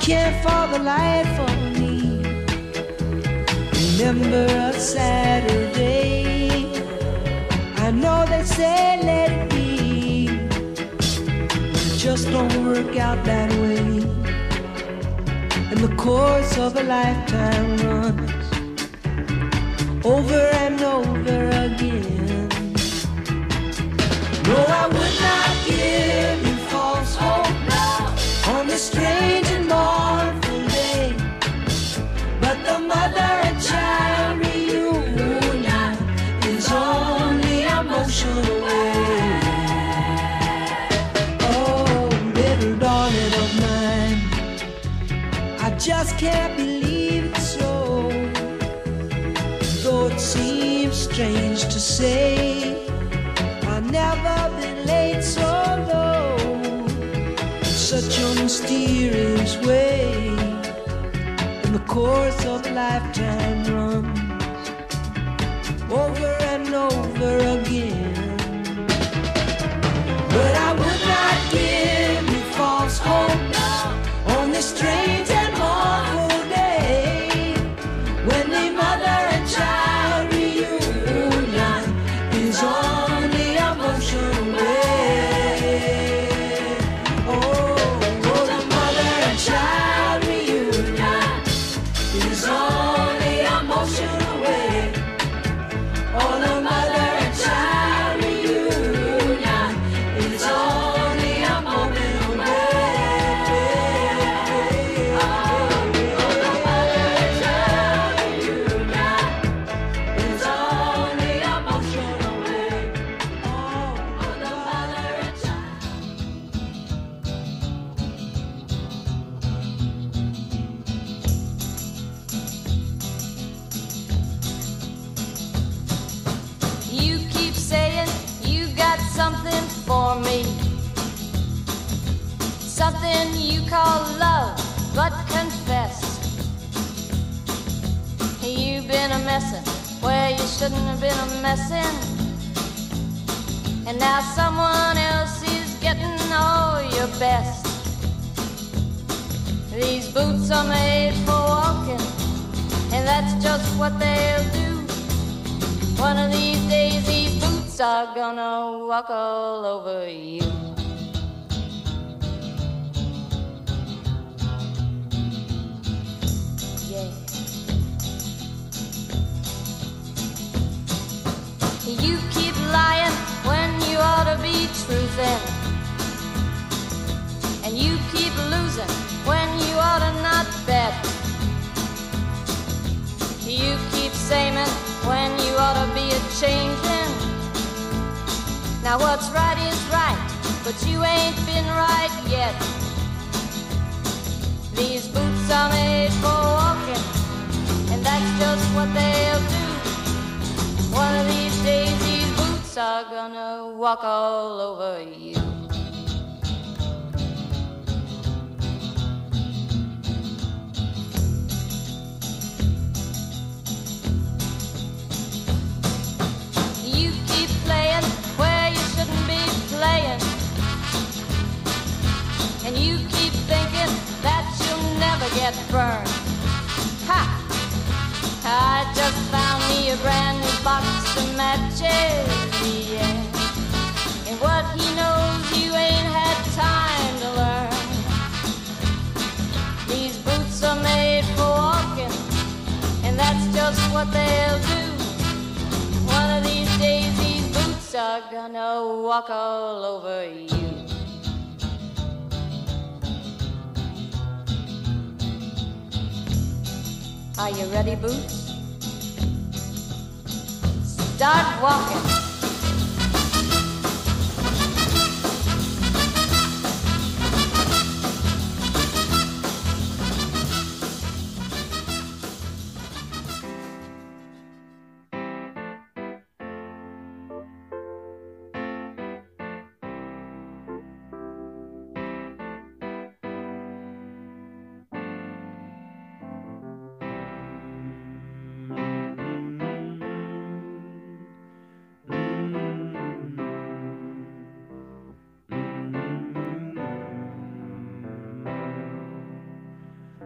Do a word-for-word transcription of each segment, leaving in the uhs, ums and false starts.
can't for the life of me remember a Saturday. I know they say let it be, but it just don't work out that way. And the course of a lifetime runs over and over again. No, I would not give you false hope on this strange and mournful day, but the mother and child reunion is only emotional way. Oh, little darling of mine, I just can't believe it's so, though it seems strange to say. I've never been laid so low, such a mysterious way. And the course of a lifetime runs over and over again. But I would not give you false hope on this strange and mournful day, when the mother and child reunion is only emotional way. Oh, oh, the mother and child reunion is only emotional way. Oh, the mother and child reunion is only emotional way. Oh, oh, the mother and child reunion is only emotional way. Oh, oh, the mother and child. You keep saying you got something for me, something you call love, but confess you've been a messin' where you shouldn't have been a messin', and now someone else is getting all your best. These boots are made for walking, and that's just what they'll do. One of these days these boots are gonna walk all over you. Yeah. You keep lying when you ought to be truthing, and you keep losing when you ought to not bet. You keep saying when you ought to be a-changing. Now what's right is right, but you ain't been right yet. These boots are made for walking, and that's just what they'll do. One of these days these boots are gonna walk all over you. And you keep thinking that you'll never get burned. Ha! I just found me a brand new box of matches, yeah. And what he knows you ain't had time to learn. These boots are made for walking, and that's just what they'll do. One of these days these boots are gonna walk all over you. Are you ready, Boots? Start walking. Mm-hmm.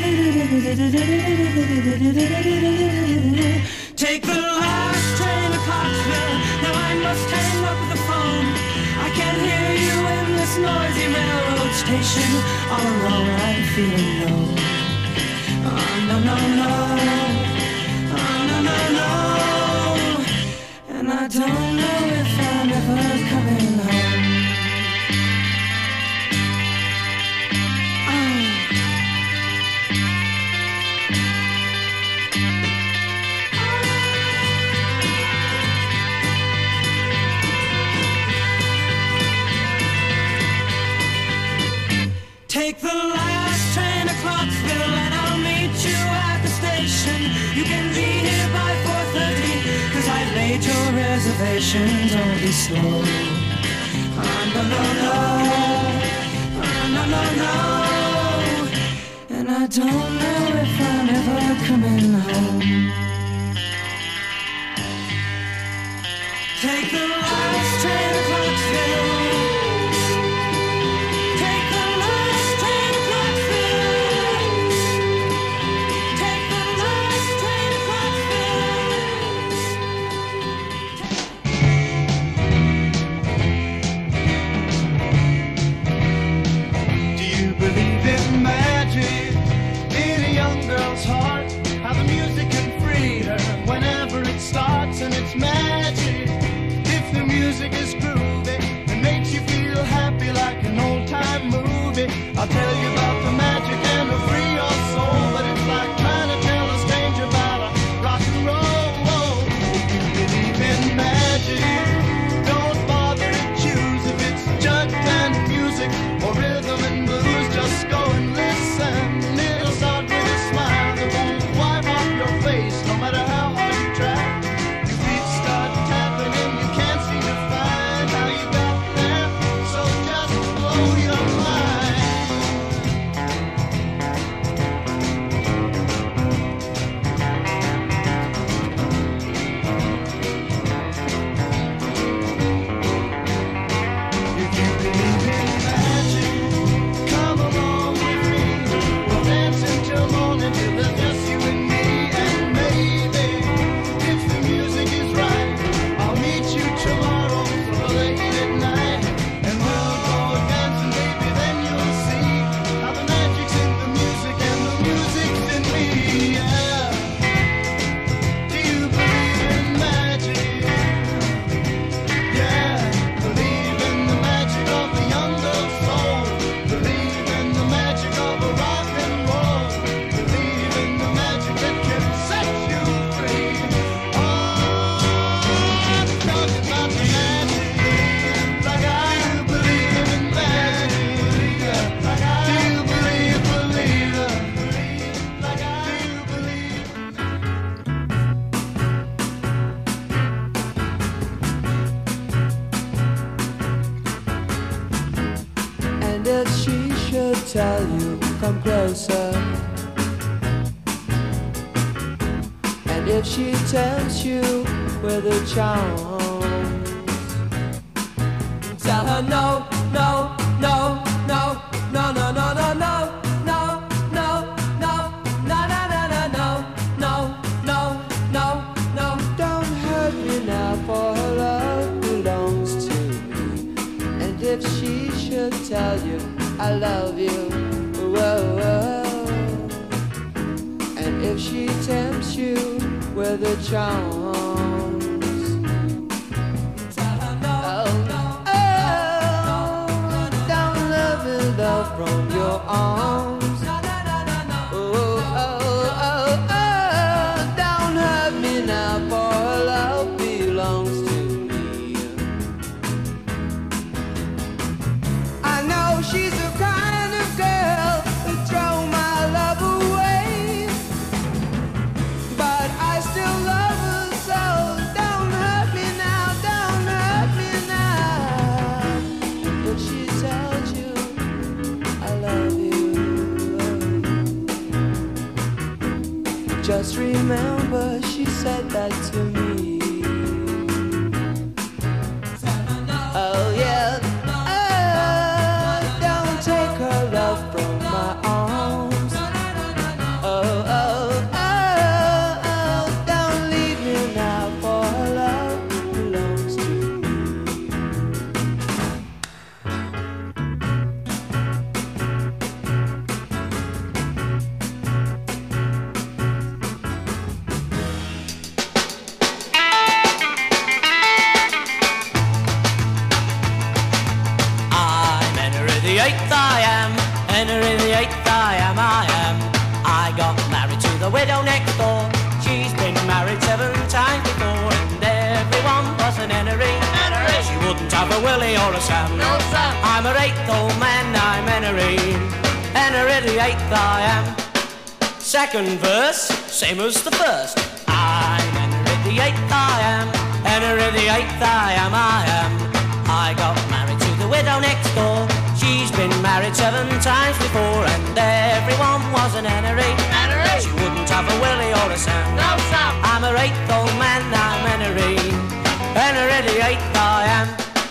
Take the last train to Clarksville. Now I must hang up the phone. I can't hear you in this noisy railroad station. All alone I'm feeling low. Oh, no, no, no. Oh, no, no, no. And I don't know if I'm ever coming home. Take the last train to Clarksville and I'll meet you at the station. You can be here by four thirty, cause I've made your reservation. Don't be slow. Oh, no, no, no. Oh, no, no, no. And I don't know if I'm ever coming home. Take the last train to Clarksville. And it's magic if the music is groovy and makes you feel happy like an old-time movie. I'll tell you about the magic and it'll free your soul, but it's like trying to tell a stranger about a rock and roll. If you believe in magic, don't bother to choose if it's jug band music or rhythm and blues. Just go and listen. It'll start with a smile that won't wipe off your face, no matter how hard you try. Tell you, come closer. And if she tempts you with her charms, tell her no, no, no, no, no, no, no, no, no, no, no, no, no, no, no, no, no, no, no. Don't hurt me now, for her love belongs to me. And if she should tell you I love you, whoa, whoa. And if she tempts you with her charms, tell her no, oh, no, oh, don't let me love from your arms. Oh, oh, oh, oh, don't hurt me now, for her love belongs to me. I know she's a kind of girl who throw my love away, but I still love her, so don't hurt me now, don't hurt me now. If she tells you I love you, just remember she said that to me. Oh yeah. Oh, don't take her love from my arms. widow next door. She's been married seven times before, and everyone was an Henry. She wouldn't have a Willie or a Sam. No, Sam. I'm her eighth old man, I'm Henry. Henry the eighth I am. Second verse, same as the first. I'm Henry the eighth I am. Henry the eighth I am, I am. I got married to the widow next door. She's been married seven times before, and everyone was an Henry. Henry. She wouldn't have a Willie or a Sam. No, Sam. I'm her eighth old man, I'm Henry. Henry the eighth I am.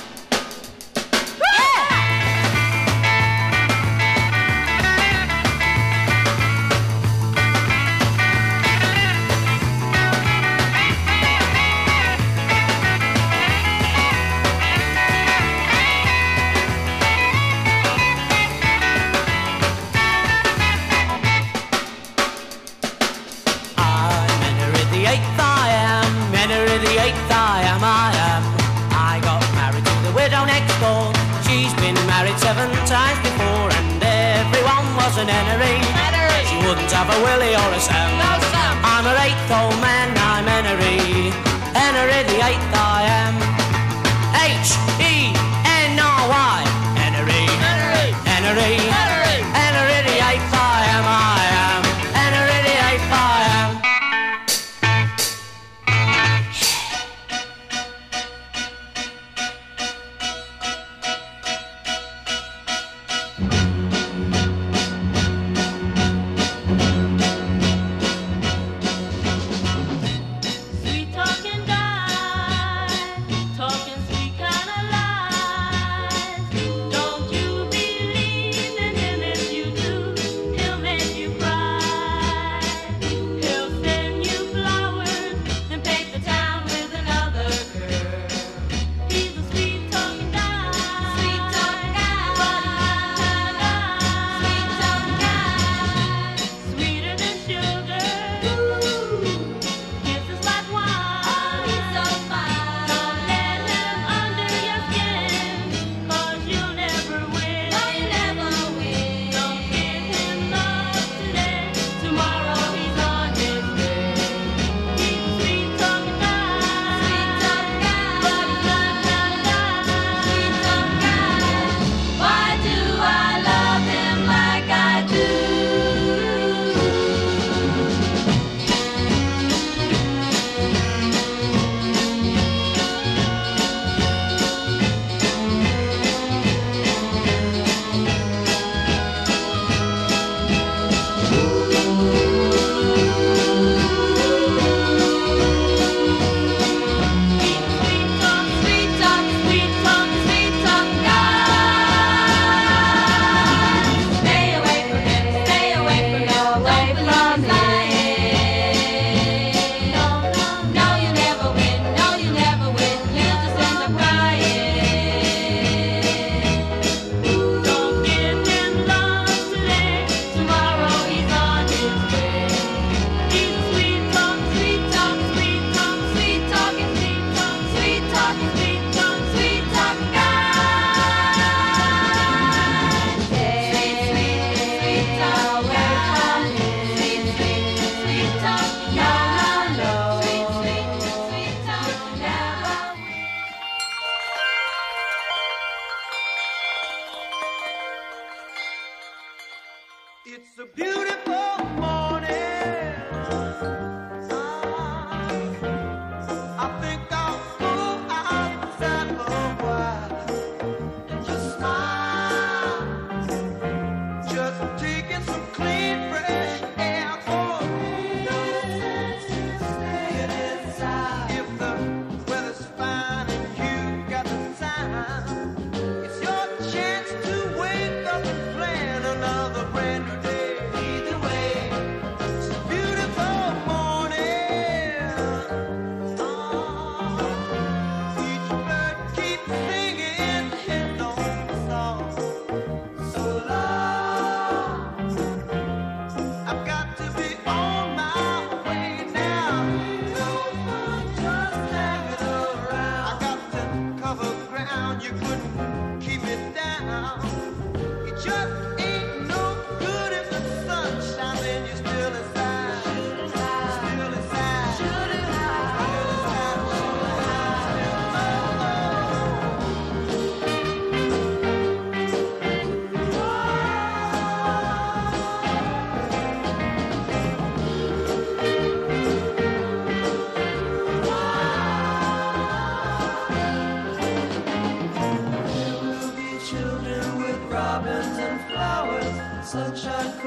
Seven times before, and everyone was an Henry. Henry. She wouldn't have a Willie or a Sam. No, Sam. I'm her eighth old man, I'm Henry. Henry the eighth I am. H E N R Y. Henry. Henry. Henry. Henry. Henry the eighth I am, I am. Henry the eighth I am. Sweet talking guy, talking sweet kind of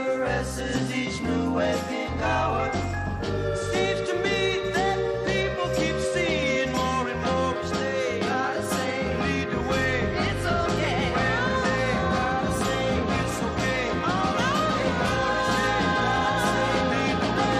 caresses each new waking hour. Seems to me that people keep seeing more and more each day. Gotta say, lead the way. It's okay. Well, they gotta say, it's okay. All right. Gotta say, lead the way.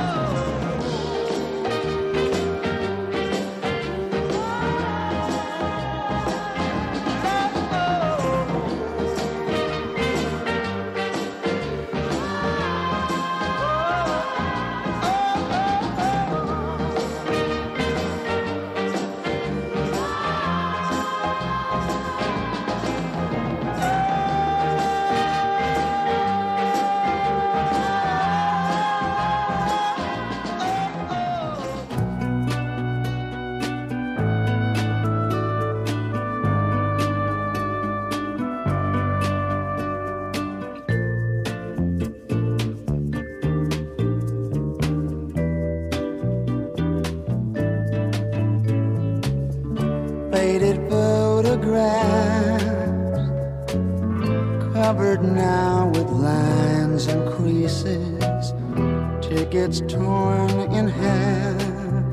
Faded photographs, covered now with lines and creases, tickets torn in half,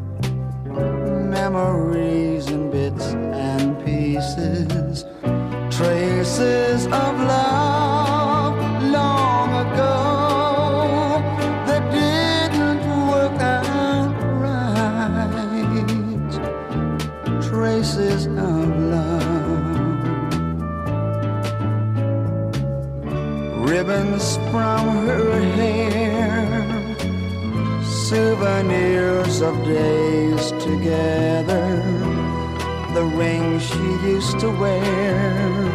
memories in bits and pieces, traces of love long ago that didn't work out right. Traces of love, ribbons from her hair, souvenirs of days together, the ring she used to wear,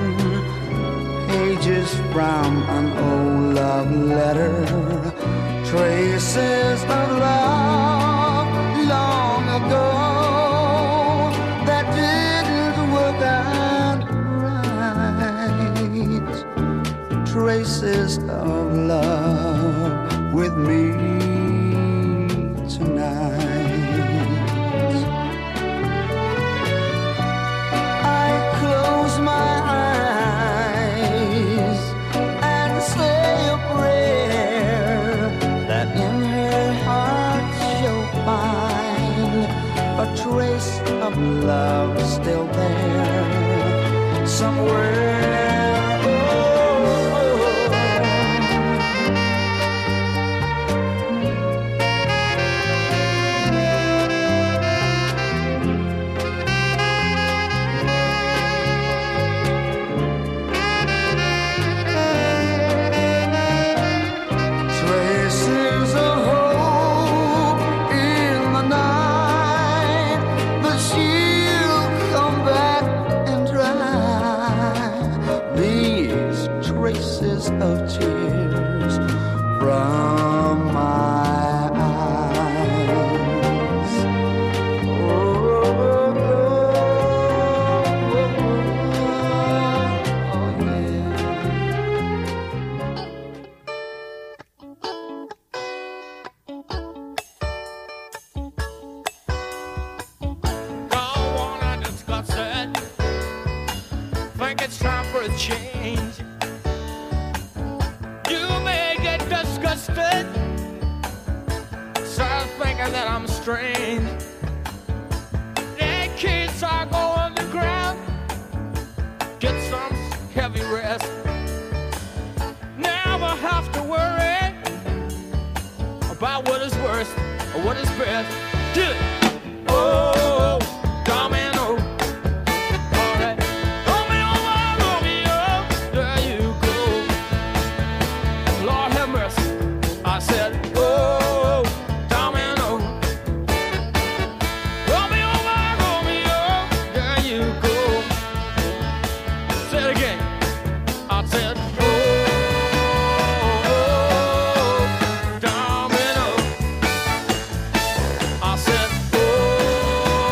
pages from an old love letter, traces of love long ago that didn't work out right. Traces of love with me tonight. I close my eyes and say a prayer that in her heart she'll find a trace of love still there somewhere. Traces of hope in the night that she'll come back and try. These traces of tears from my eyes. Oh, oh, oh, oh, yeah. Don't wanna discuss it. Think it's time for a change. You may get disgusted, start thinking that I'm strange. That kids are going to ground, get some heavy rest. Never have to worry about what is worst or what is best. Do it. Oh, domino. All right. Romeo, my Romeo, there you go. Lord have mercy. I said, oh, domino. Romeo, my Romeo, there you go. Say it again. I said, oh, domino. I said, oh,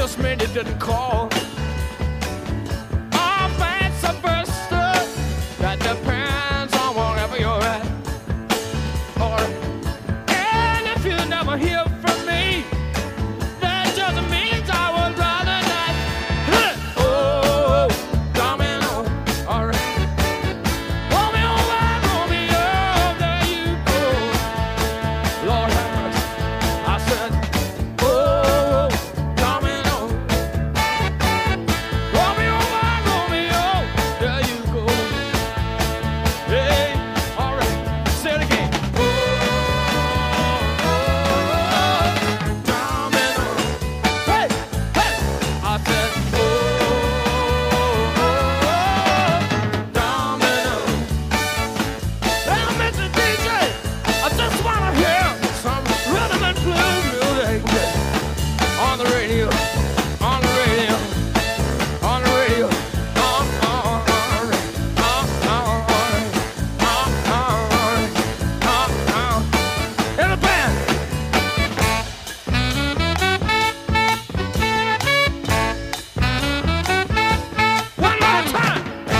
just mean you didn't call. Oh, vice versa, that depends on wherever you're at. Or, and if you never hear from me, that just means I would rather not. Huh. Oh, domino, all right. Romeo, Romeo, there you go. Lord have mercy, I said, oh, domino. Romeo, Romeo, there you go. Hey, all right, say it again. Oh, domino. Hey, hey, I said, oh, domino. Well, Mister D J, I just wanna hear some rhythm and blues music on the radio, on the radio, on the radio. On, on, on, on, on, on, on, on, on. In the band. One more time.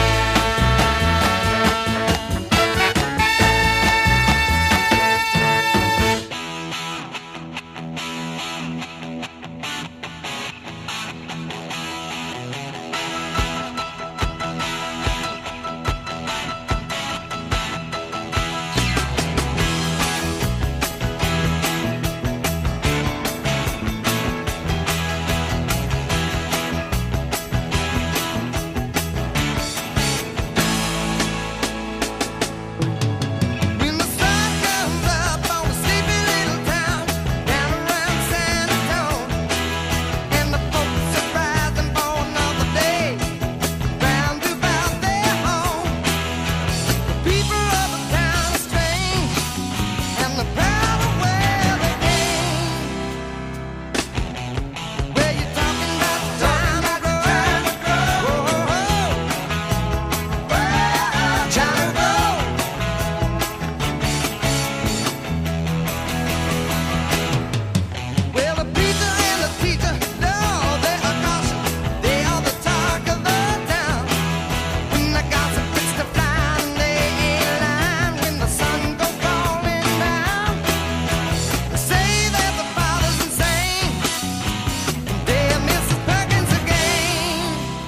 When the sun comes up on a sleepy little town down around San Antonio, and the folks are rising for another day, round about their home. The people of the town are strange, and they're proud of where they came. Where you talking about China Grove? Oh, oh, oh. China Grove. Well, the preacher and the teacher, no, they are caution. They are the talk of the town. When the gossip gets to flying, they ain't lying. When the sun goes falling down, they say that the father's insane. They're Missus Perkins again.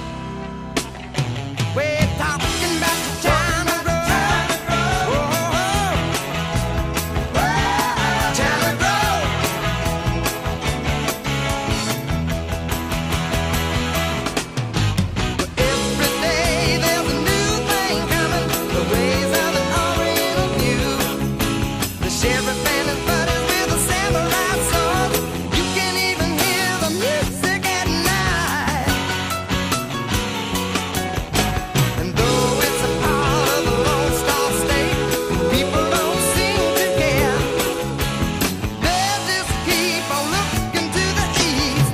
We're talking about the China Grove. Oh, oh, oh. China Grove. Every day there's a new thing coming. The ways of an Oriental view. The sheriff and his buddies with a samurai sword. You can even hear the music at night. And though it's a part of the Lone Star State, people don't seem to care. They just keep on looking to the east.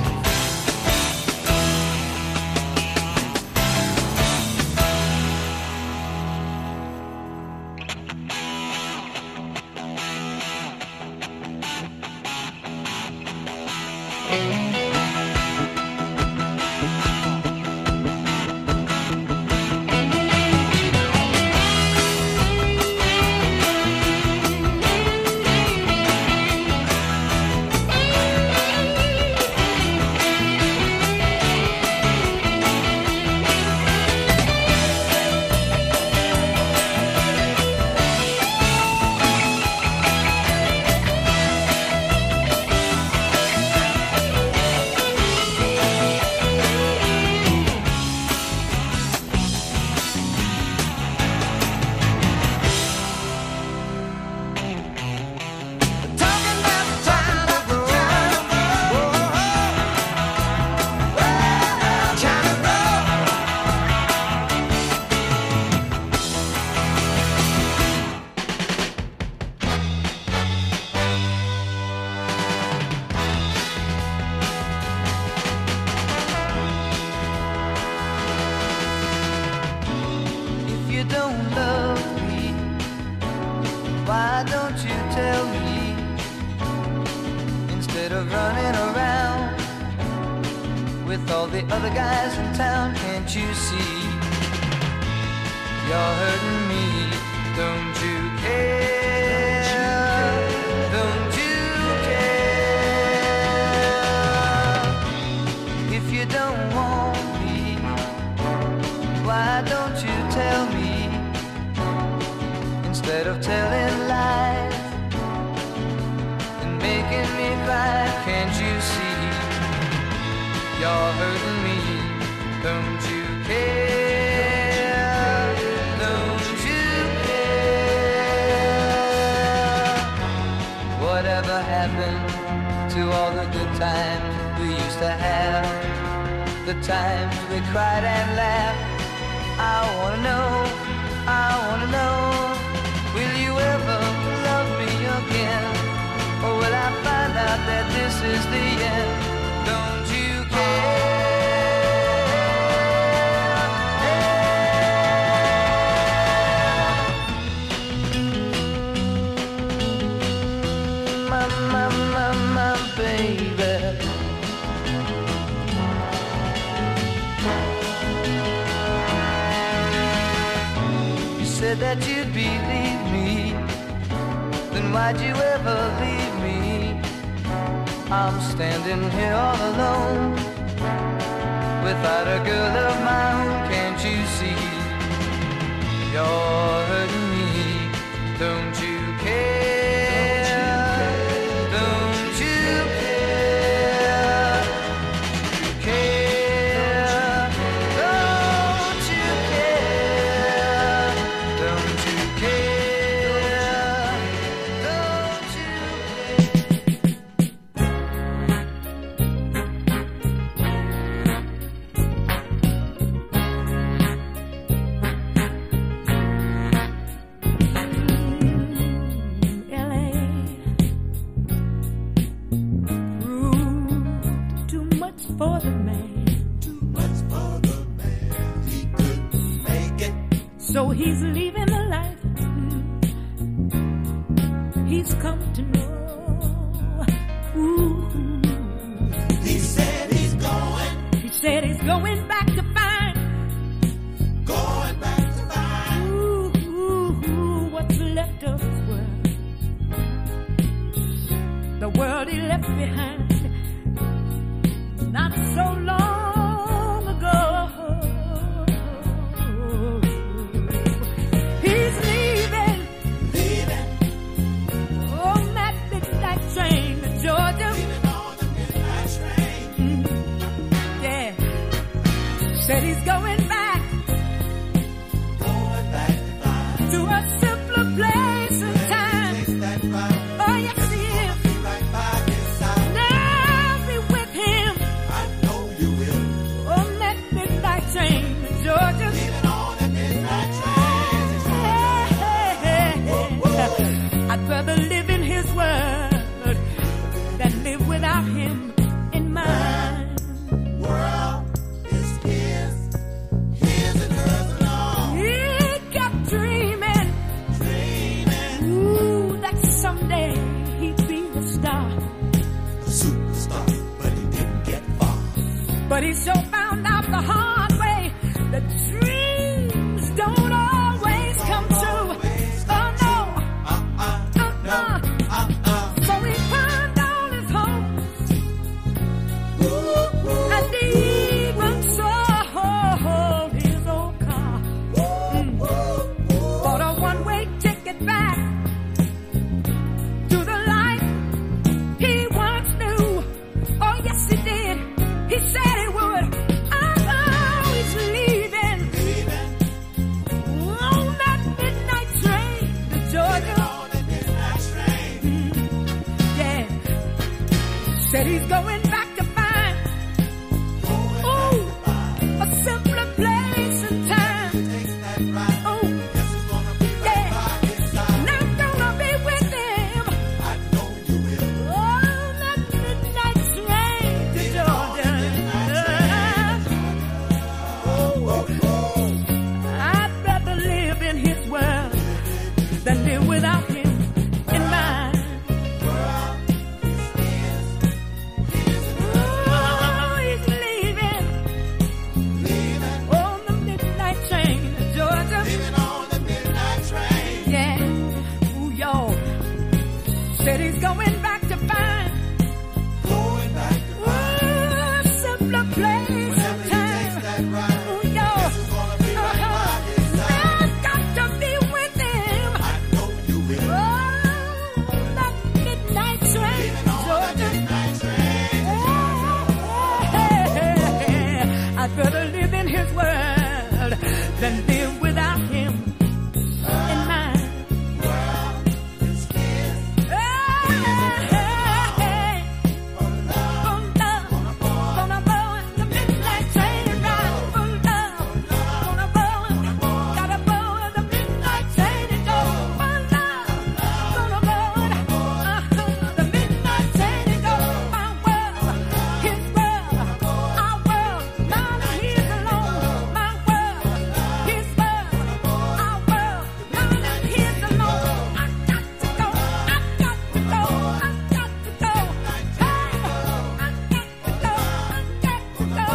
Talking about the China Grove. Oh, oh, oh. China Grove. If you don't love me, why don't you tell me? Instead of running around all the other guys in town. Can't you see? You're hurting me. Don't you care? Don't you care? If you don't want me, why don't you tell me? Instead of telling lies and making me cry, can't you see? You're hurting me. Don't you care? Don't you care? Whatever happened to all the good times we used to have? The times we cried and laughed. I wanna know, I wanna know, will you ever love me again? Or will I find out that this is the end? Don't you care? My, my, my, my baby. You said that you'd believe me, then why'd you ever leave me? I'm standing here all alone, without a girl of my own. Can't you see? You're hurting me. Don't you care? Don't you care? Care? Don't you care? Don't you care? Don't you L A proved too much for the man. Too much for the man. He couldn't make it. So he's leaving the life he's come to know. Ooh. He said he's going, He said he's going back to find going back to find. ooh, ooh, ooh, what's left of his world. The world he left behind not so long ago. He's leaving Leaving, on that midnight train to Georgia. leaving on the midnight train. Yeah, said he's going back Going back to find. to a simpler place and time. Takes that ride. Oh yes, he is. Be right by his side. Now be with him I know you will. on that midnight train to Georgia. Leaving on the midnight train. I'd rather live in his word than live without him in mine. World is his, his and hers alone. He kept dreaming, Dreaming, ooh, that someday he'd be the star. a superstar, but he didn't get far. But he sure found out the hard way that dreams don't always come true. Oh no, Uh-uh, uh-uh. uh-uh. So he pawned all his hopes and he even sold his old car. Mm. Bought a one-way ticket back to the life he once knew. Oh yes, he did. He said he would. Oh, he's leaving Leaving on that midnight train to Georgia. on the midnight train. Yeah, said he's going back to find ooh, a simpler place and time. Takes that ride. Oh, Guess it's gonna be right yeah, by his side. and I'm gonna be with him I know you will. on that midnight train to Georgia. I'd rather live in his world than live without him in mine. World is his, his He's going back to find Going back to oh, a simpler place whenever and he time. takes that ride. Oh, yo. This is gonna be right by his side. I've got to be with him. I know you will. Oh, that midnight train. Leaving on that Georgia. midnight train. I'd rather live in his world than live without him in mine. This kiss For love, gonna board the midnight train and ride. For love, gonna board, gotta board the midnight train and go. For love, gonna board uh, the midnight train and go. My world, his world, our world, mine and his alone. My world, his world, our world, mine and his alone. I got to go, I got to go, I got to go. Hey, I got to go, I got to go.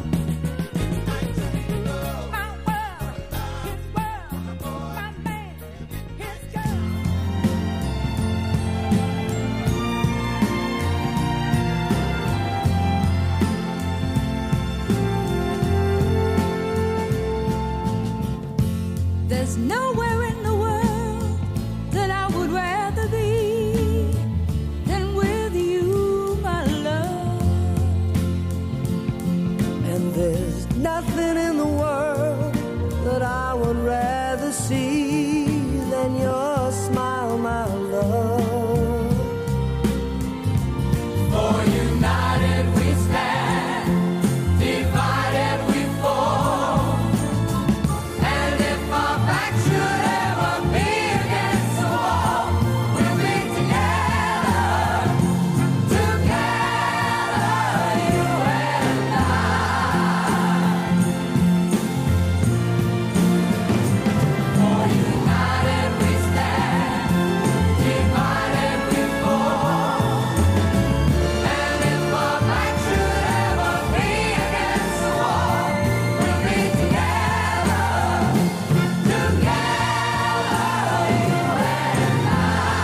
My world, his world, my man, his girl. There's nowhere in the world that I would rather be than with you, my love. And there's nothing in the world that I would rather see than your smile, my love. For united we stand, divided we fall. And if our back should ever be against the wall, we'll be together, together, you and I. For united we stand, divided we fall. And if our back should ever be against the wall, we'll be together, together, you and I.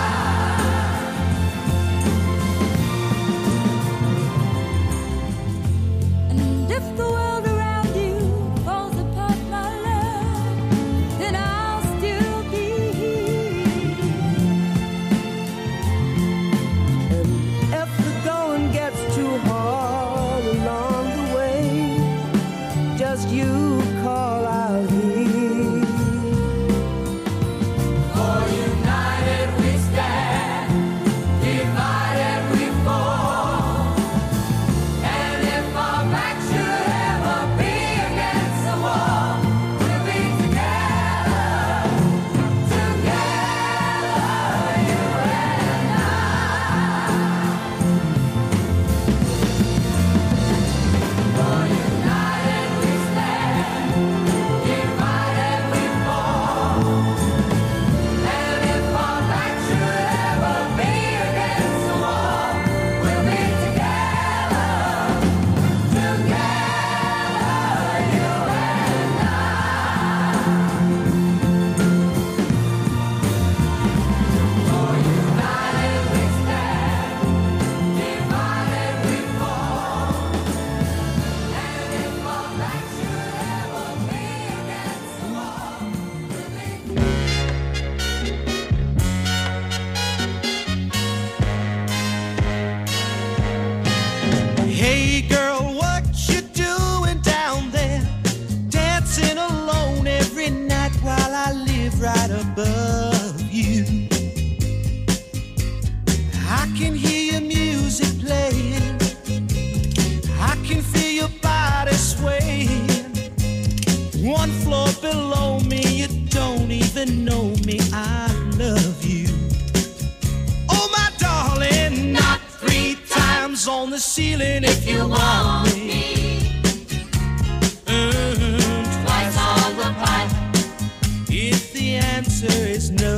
And if the world around you falls apart, my love, then I'll still be here. And if the going gets too hard along the way, just you call out here. For united we stand, divided we fall. And if our back should ever be against the wall, we'll be together, together, you and I. For united we stand, divided we fall. And if our back should ever be against the wall, we'll be together, together, you and I. For united we stand, divided we fall. And if our back should ever be against the wall, we'll be Hey girl, what you doing down there? Dancing alone every night while I live right above you. I can hear your music playing. I can feel your body swaying. One floor below me, you don't even know me. I love you. Oh my darling, not three times on the ceiling if you want me. Mm, twice on the pipe if the answer is no.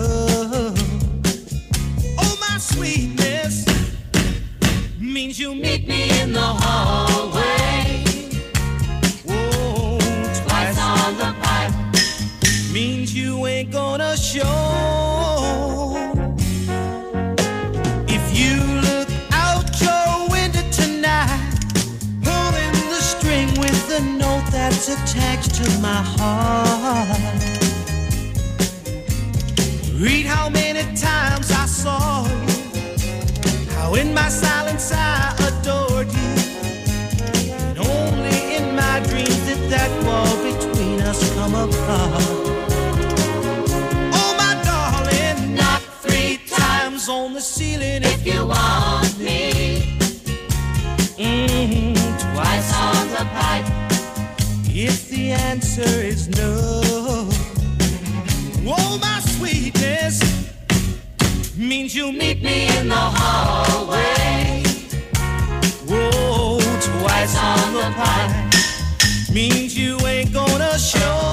Oh my sweetness means you meet me in the hallway. Whoa, twice on the pipe means you ain't gonna show. If is attached to my heart. Read how many times I saw you, how in my silence I adored you, and only in my dreams did that wall between us come apart. Oh my darling, knock three times on the ceiling if you want me. Mm-hmm, twice on the pipe if the answer is no. Oh, my sweetness means you'll meet me in the hallway. Whoa, twice on the pipe means you ain't gonna show.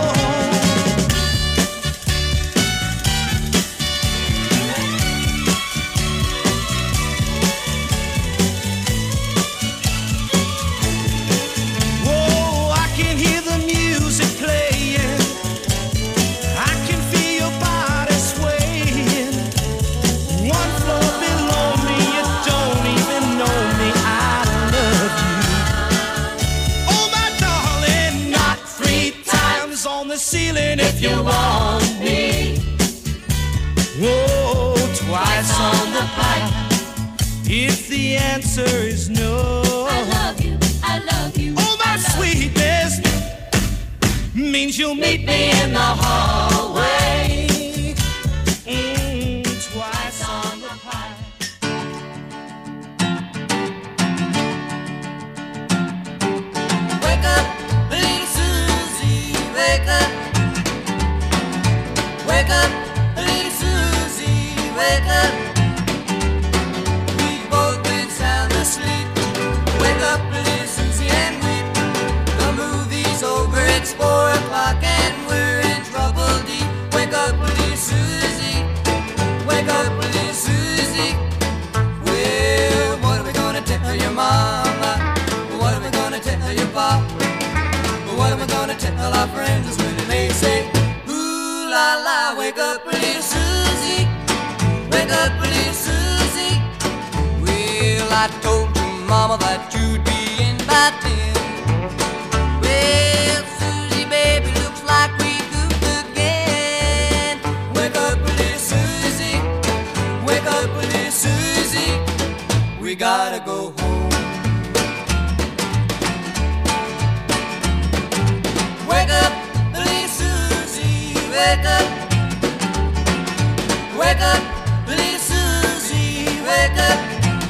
Ceiling if you want me. Whoa, twice on the pipe if the answer is no. I love you, I love you. Oh, my sweetness means you'll meet me in the hallway. Mm, twice on the pipe. Wake up, little Susie, wake up. Wake up, little Susie, wake up. We've both been sound asleep. Wake up, little Susie, and weep. The movie's over, it's four o'clock and we're in trouble deep. Wake up, little Susie, wake up, little Susie. Well, what are we gonna tell your mama? What are we gonna tell your papa? What am I gonna tell our friends when they say, la la, wake up, little Susie, wake up, little Susie. Well, I told your mama that you'd be in by ten. Well, Susie, baby, looks like we goofed again. Wake up, little Susie, wake up, little Susie. We gotta go home. Wake up, little Susie, wake up. Wake up, little Susie, wake up.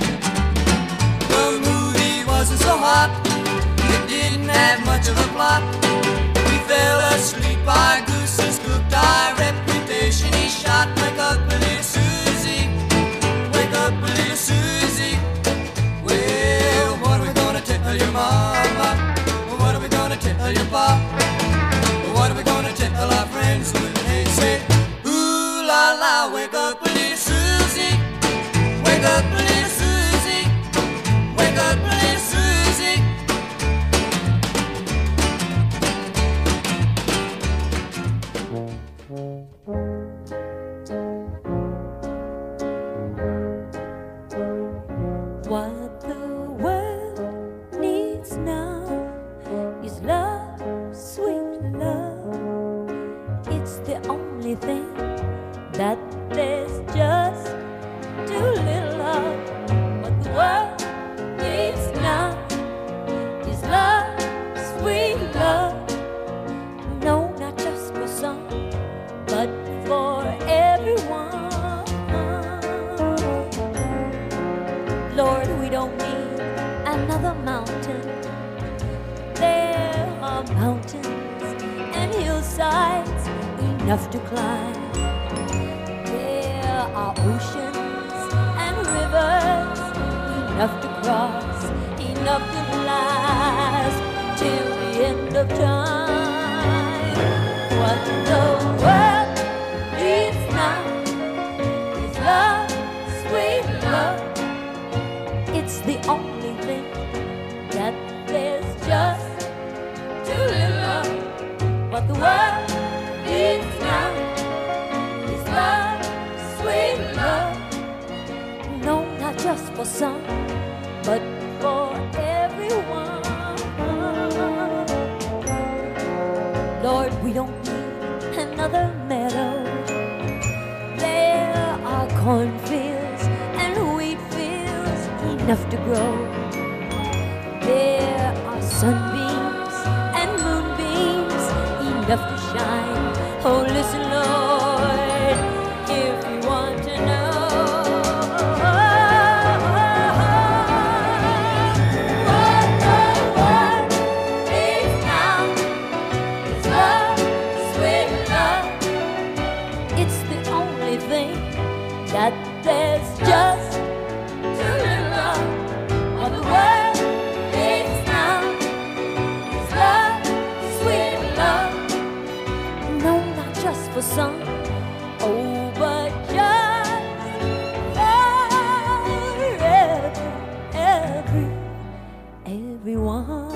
The movie wasn't so hot, it didn't have much of a plot. We fell asleep, our goose is cooked, our reputation is shot. Wake up, little Susie, wake up, little Susie. Well, what are we gonna tell your mama? What are we gonna tell your papa? What are we gonna tell our friends when they say, ooh la la, wake up, little Susie, wake up, little Susie, wake up, little Susie. What the world needs now is love, sweet love. It's the only thing that there's just too little of. What the world needs now is love, sweet love. No, not just for some, but for everyone. Lord, we don't need another mountain. There are mountains and hillsides enough to climb. There are oceans and rivers enough to cross, enough to last till the end of time. What the world needs now is love, sweet love. It's the only thing that there's just too little of. What the world needs now is love, sweet love. No, not just for some, but for everyone. cornfields and wheat fields enough to grow. There are sunbeams and moonbeams enough to shine. Oh, listen, Lord, if you want to know what the world needs now is love, sweet love. It's the only thing that there's just too little of. What the world needs now is love, sweet love. No, not just for some, oh, but just for every, every, everyone.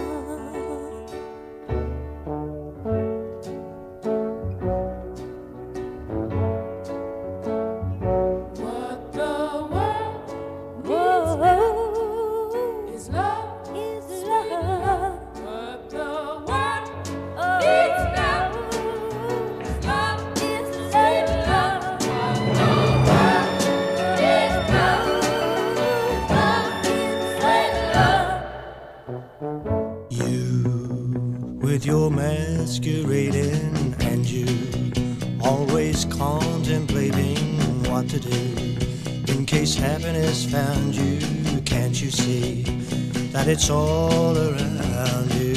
What the world Whoa, is love. is love. What the world Oh, needs now is love. sweet love. What the world needs now Love is sweet love. You, with your masquerading, and you always contemplating what to do in case happiness found you. Can't you see that it's all around you?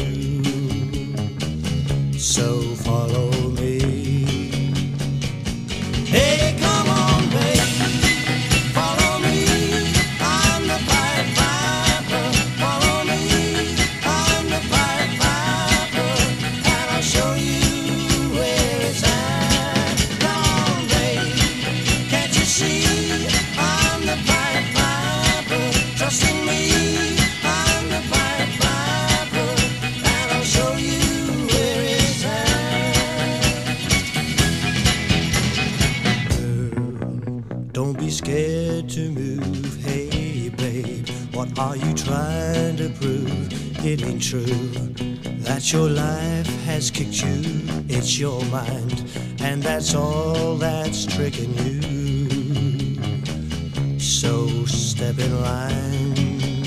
So follow me. Hey, come on, babe. Follow me. I'm the Pied Piper. Follow me. I'm the Pied Piper. And I'll show you where it's at. Come on, babe. Can't you see? I'm the Pied Piper. Trust in me. I'm the Pied Piper. And I'll show you where it's at. Girl, don't be scared to move. Hey, babe, what are you trying to prove? It ain't true that your life has kicked you. It's your mind, and that's all that's tricking you. So step in line.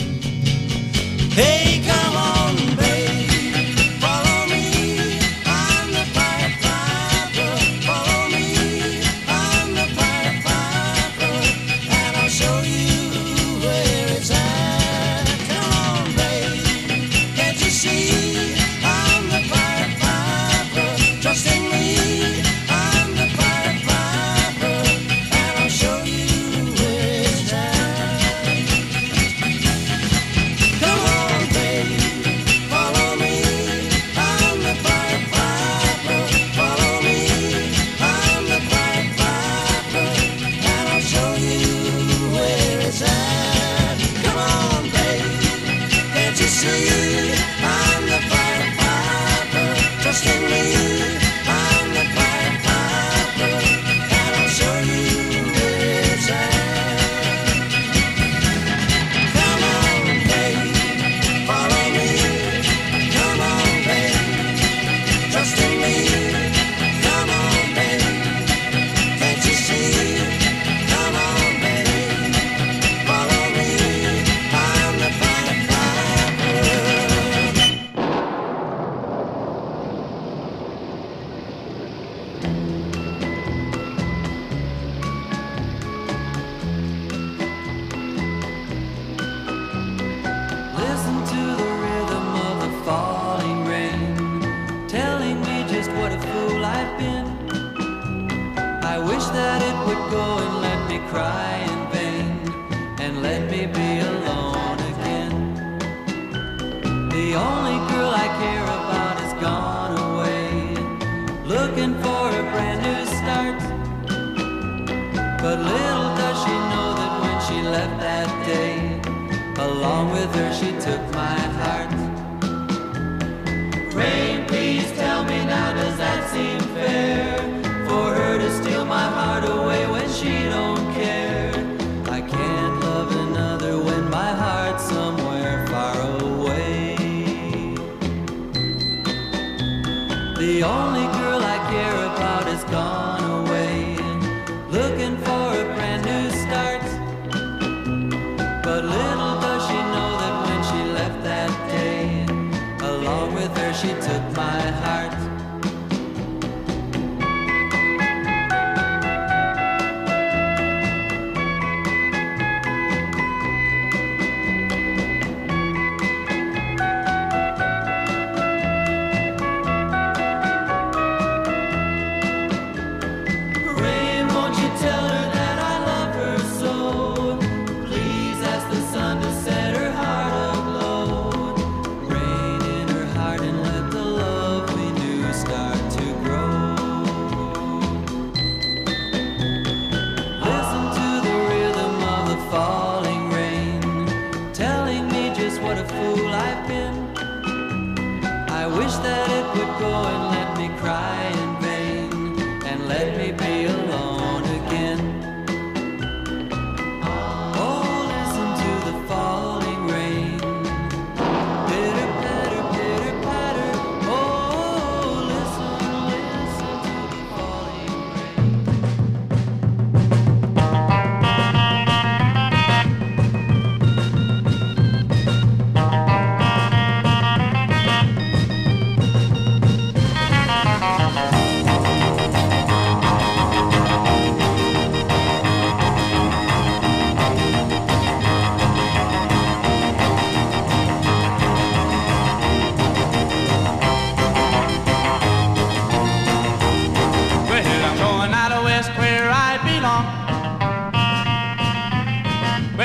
Hey, come on, babe. Follow me. I'm the Pied Piper. Follow me. I'm the Pied Piper. And I'll show you where it's at. Come on, babe. Can't you see? I'm the Pied Piper. Trust in me. I'm the Pied Piper. And I'll show you where it's at. Come on, babe. Follow me. I'm the Pied Piper. Follow me. I'm the Pied Piper. And I'll show you where it's at. Come on, babe. Can't you see? I'm the Pied Piper. Trust in me. I'm the Pied Piper. And I'll show you where it's at. Come on, babe. Follow me. Come on, babe. Trust in me. Come on, babe. Can't you see? Come on, babe. Follow me. I'm the Pied Piper. Listen to the rhythm of the falling rain, telling me just what a fool I've been. I wish that it would go and let me cry in vain, and let me be alone again. The only girl I care about has gone away, looking for a brand new start. But little does she know that when she left that day, along with her she took my heart. Rain, please tell me now, does that seem fair? For her to steal my heart away when she don't care. I can't love another when my heart's somewhere far away. The only girl I care about has gone away, looking for a brand new start.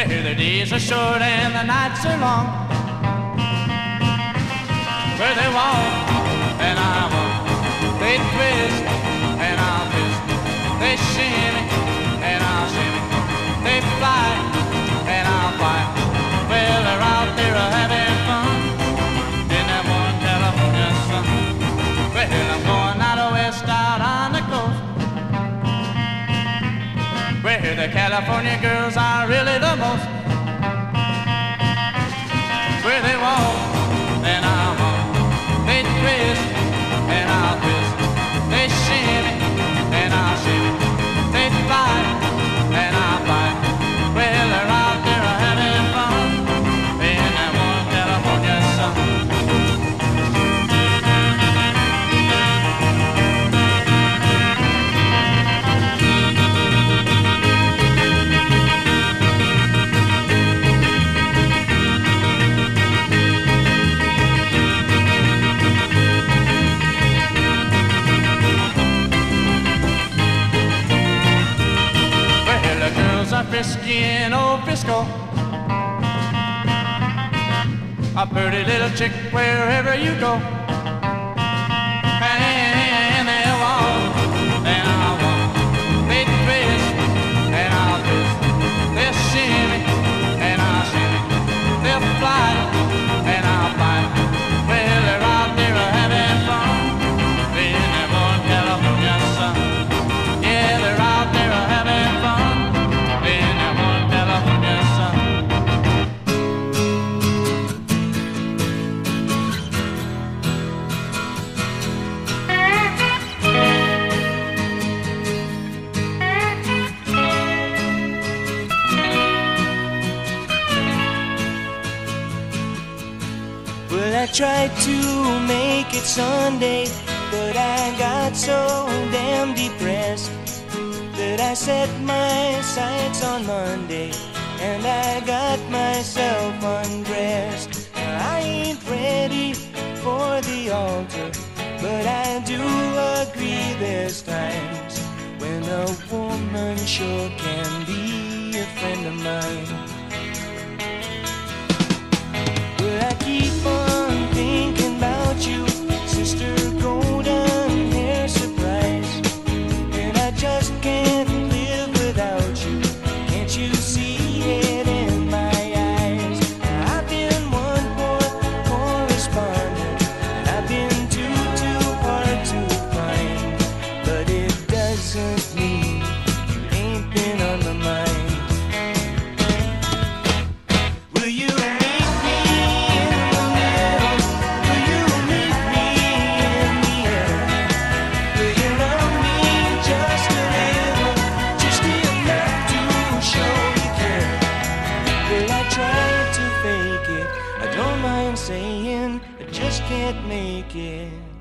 Where the days are short and the nights are long. Where they walk and I walk, they twist and I'll twist, they shimmy and I'll shimmy, they fly and I'll fly. Well, they're out there having fun in that one California sun. Well, I'm going out west, out on the coast, where the California girls are really the most. Where they walk and I walk, they twist and I'll twist, they shimmy and I'll shimmy, they fly and I'll fly. Well, they're out there having fun in that one California sun. Frisky in old Frisco, a pretty little chick wherever you go. And they walk and I'll walk, they twist and I'll twist, they'll shimmy and I'll shimmy, they'll fly and I'll fly. Well, they're out there having fun in that one California sun. Yeah, they're out there having fun. I tried to make it Sunday, but I got so damn depressed that I set my sights on Monday and I got myself undressed. I ain't ready for the altar, but I do agree there's times when a woman sure can be a friend of mine. But I keep on thinking about you, sister golden hair surprise, and I just can't live without you. Can't you see it in my eyes? I've been one poor correspondent, and I've been too, too hard to find, but it doesn't mean you ain't been on my mind. Will you saying I just can't make it.